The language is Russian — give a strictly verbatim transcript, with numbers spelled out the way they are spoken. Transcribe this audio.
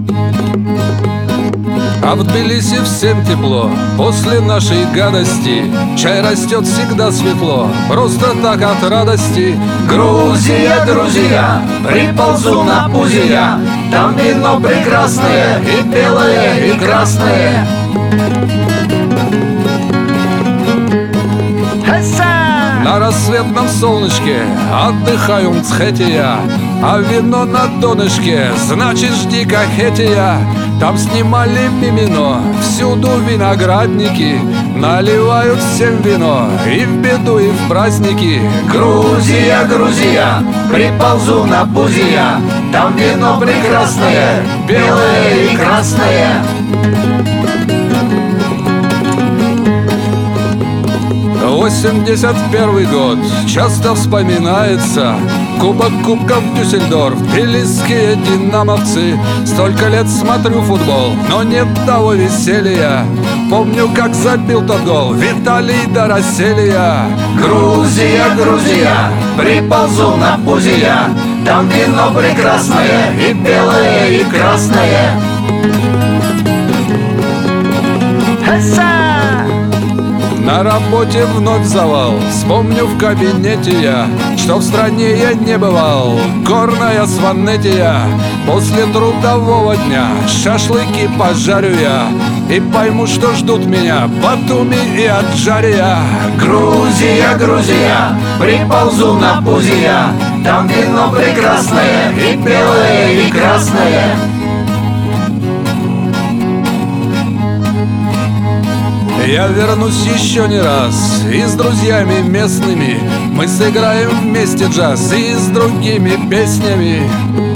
А в Тбилиси всем тепло после нашей гадости. Чай растет всегда светло, просто так от радости. Грузия, Грузия, приползу на пузе я. Там вино прекрасное, и белое, и красное. На рассветном солнышке отдыхаю в Мцхете я, а вино на донышке, значит жди Кахетия. Там снимали мимино, всюду виноградники, наливают всем вино и в беду, и в праздники. Грузия, Грузия, приползу на пузе я. Там вино прекрасное, белое и красное. восемьдесят первый год часто вспоминается. Кубок кубков Дюссельдорф, тбилисские динамовцы. Столько лет смотрю футбол, но нет того веселья. Помню, как забил тот гол Виталий Дороселия. Грузия, Грузия, приползу на пузе я. Там вино прекрасное, и белое, и красное. На работе вновь завал. Вспомню в кабинете я, что в стране я не бывал. Горная Сванетия. После трудового дня шашлыки пожарю я и пойму, что ждут меня Батуми и Аджария. Грузия, Грузия, приползу на пузе я. Там вино прекрасное, и белое, и красное. Я вернусь еще не раз, и с друзьями местными мы сыграем вместе джаз и с другими песнями.